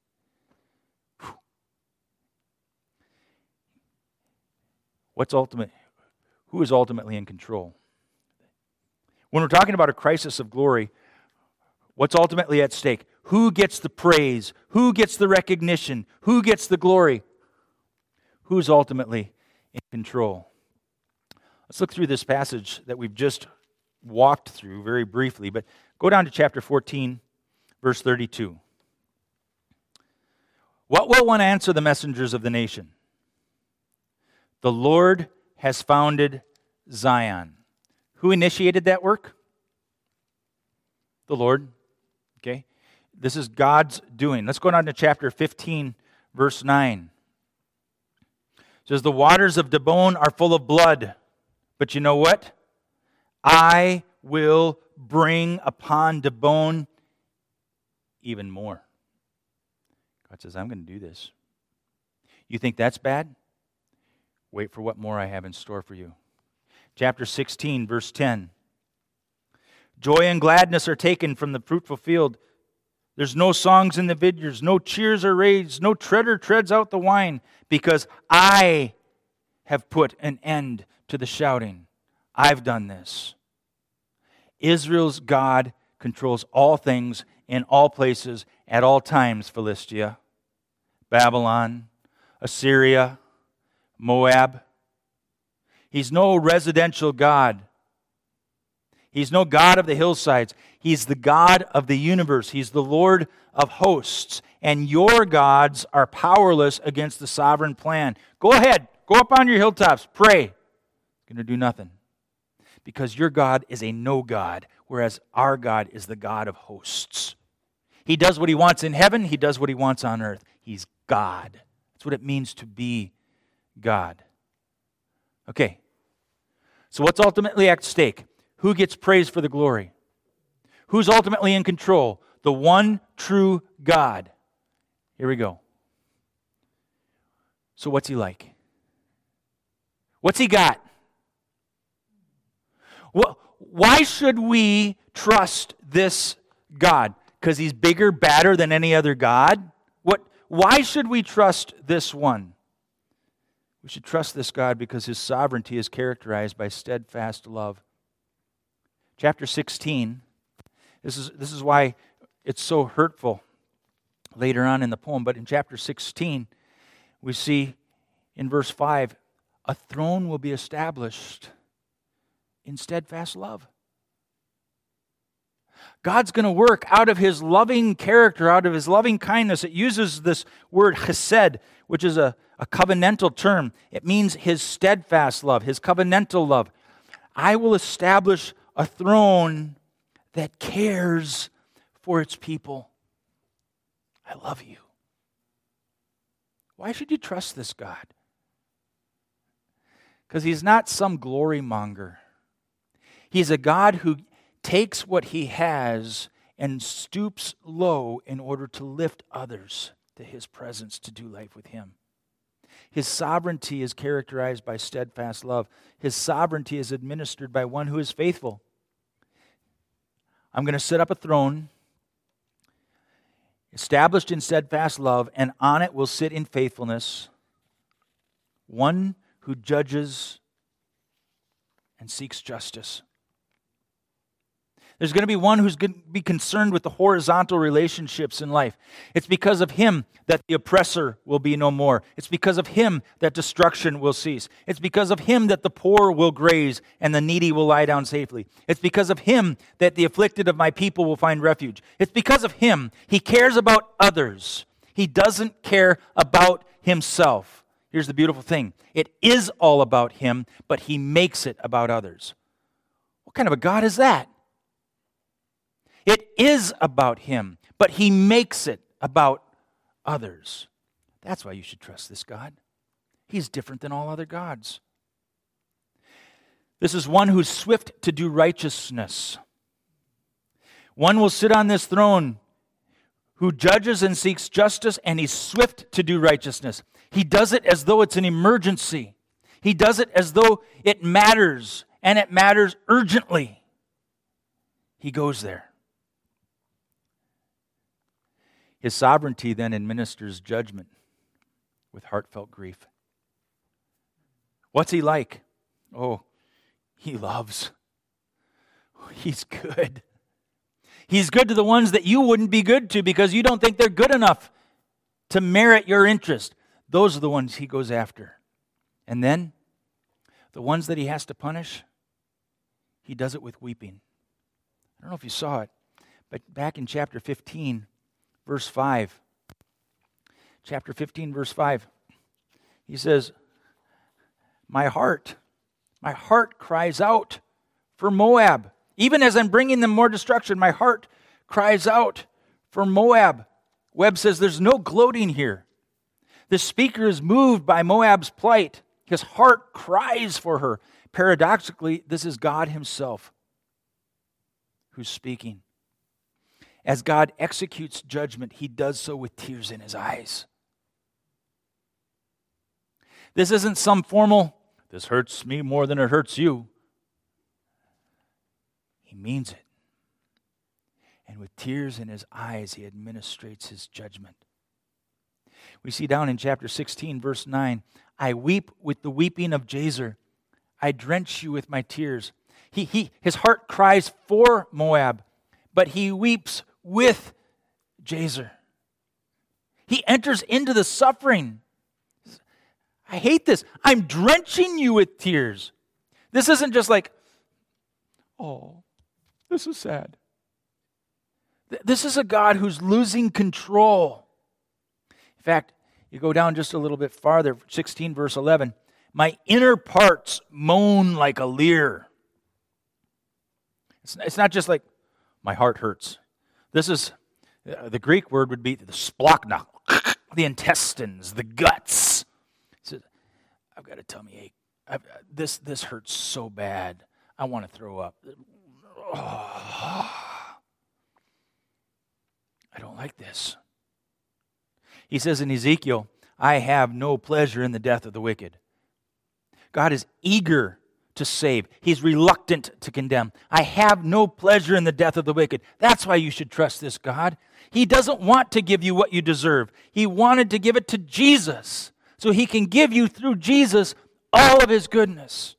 Who is ultimately in control? When we're talking about a crisis of glory, what's ultimately at stake? Who gets the praise? Who gets the recognition? Who gets the glory? Who's ultimately in control? Let's look through this passage that we've just walked through very briefly, but go down to chapter 14, verse 32. What will one answer the messengers of the nation? The Lord has founded Zion. Who initiated that work? The Lord. Okay. This is God's doing. Let's go down to chapter 15, verse 9. It says, the waters of Dibon are full of blood. But you know what? I will bring upon Dibon even more. God says, I'm going to do this. You think that's bad? Wait for what more I have in store for you. Chapter 16, verse 10. Joy and gladness are taken from the fruitful field. There's no songs in the vineyards, no cheers are raised, no treader treads out the wine, because I have put an end to the shouting. I've done this. Israel's God controls all things in all places at all times, Philistia, Babylon, Assyria, Moab. He's no residential God. He's no God of the hillsides. He's the God of the universe. He's the Lord of hosts. And your gods are powerless against the sovereign plan. Go ahead. Go up on your hilltops. Pray. It's going to do nothing. Because your God is a no God, whereas our God is the God of hosts. He does what He wants in heaven. He does what He wants on earth. He's God. That's what it means to be God. Okay. So what's ultimately at stake? Who gets praise for the glory? Who's ultimately in control? The one true God. Here we go. So what's He like? What's He got? Why should we trust this God? Because He's bigger, badder than any other God? Why should we trust this one? We should trust this God because His sovereignty is characterized by steadfast love. Chapter 16, this is why it's so hurtful later on in the poem, but in chapter 16, we see in verse 5, a throne will be established in steadfast love. God's going to work out of His loving character, out of His loving kindness. It uses this word chesed, which is a covenantal term. It means His steadfast love, His covenantal love. I will establish a throne that cares for its people. I love you. Why should you trust this God? Because He's not some glory monger. He's a God who takes what He has and stoops low in order to lift others to His presence to do life with Him. His sovereignty is characterized by steadfast love. His sovereignty is administered by one who is faithful. I'm going to set up a throne established in steadfast love, and on it will sit in faithfulness one who judges and seeks justice. There's going to be one who's going to be concerned with the horizontal relationships in life. It's because of him that the oppressor will be no more. It's because of him that destruction will cease. It's because of him that the poor will graze and the needy will lie down safely. It's because of him that the afflicted of my people will find refuge. It's because of him. He cares about others. He doesn't care about himself. Here's the beautiful thing. It is all about him, but he makes it about others. What kind of a God is that? It is about him, but he makes it about others. That's why you should trust this God. He's different than all other gods. This is one who's swift to do righteousness. One will sit on this throne who judges and seeks justice, and he's swift to do righteousness. He does it as though it's an emergency. He does it as though it matters, and it matters urgently. He goes there. His sovereignty then administers judgment with heartfelt grief. What's he like? Oh, he loves. He's good. He's good to the ones that you wouldn't be good to because you don't think they're good enough to merit your interest. Those are the ones he goes after. And then, the ones that he has to punish, he does it with weeping. I don't know if you saw it, but back in chapter 15, verse 5. Chapter 15, verse 5. He says, my heart cries out for Moab. Even as I'm bringing them more destruction, my heart cries out for Moab. Webb says there's no gloating here. The speaker is moved by Moab's plight. His heart cries for her. Paradoxically, this is God himself. who's speaking. As God executes judgment, he does so with tears in his eyes. This isn't some formal, this hurts me more than it hurts you. He means it. And with tears in his eyes, he administrates his judgment. We see down in chapter 16, verse 9, I weep with the weeping of Jazer. I drench you with my tears. His heart cries for Moab, but he weeps with Jazer. He enters into the suffering. I hate this. I'm drenching you with tears. This isn't just like, oh, this is sad. This is a God who's losing control. In fact, you go down just a little bit farther, 16 verse 11. My inner parts moan like a lyre. It's not just like, my heart hurts. This is, the Greek word would be the splachna, the intestines, the guts. I've got a tummy ache. This hurts so bad. I want to throw up. Oh, I don't like this. He says in Ezekiel, I have no pleasure in the death of the wicked. God is eager to save. He's reluctant to condemn. I have no pleasure in the death of the wicked. That's why you should trust this God. He doesn't want to give you what you deserve. He wanted to give it to Jesus, so he can give you through Jesus all of his goodness.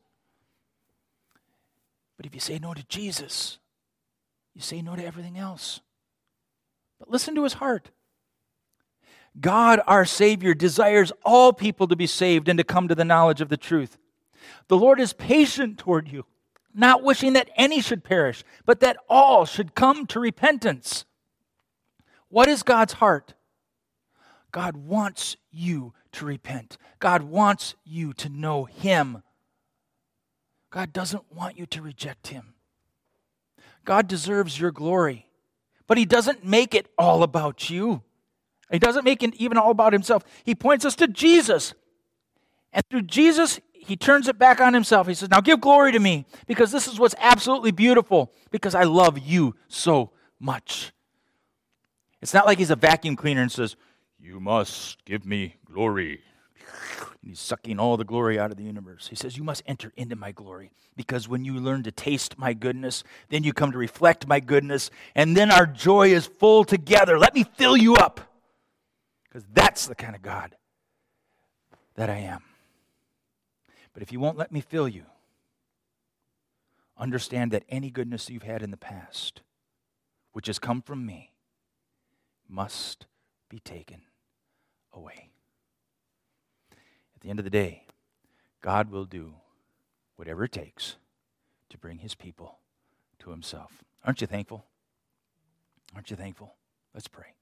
But if you say no to Jesus, you say no to everything else. But listen to his heart. God, our Savior, desires all people to be saved and to come to the knowledge of the truth. The Lord is patient toward you, not wishing that any should perish, but that all should come to repentance. What is God's heart? God wants you to repent. God wants you to know him. God doesn't want you to reject him. God deserves your glory, but he doesn't make it all about you. He doesn't make it even all about himself. He points us to Jesus. And through Jesus, he turns it back on himself. He says, now give glory to me, because this is what's absolutely beautiful, because I love you so much. It's not like he's a vacuum cleaner and says, you must give me glory. And he's sucking all the glory out of the universe. He says, you must enter into my glory, because when you learn to taste my goodness, then you come to reflect my goodness, and then our joy is full together. Let me fill you up, because that's the kind of God that I am. But if you won't let me fill you, understand that any goodness you've had in the past, which has come from me, must be taken away. At the end of the day, God will do whatever it takes to bring his people to himself. Aren't you thankful? Aren't you thankful? Let's pray.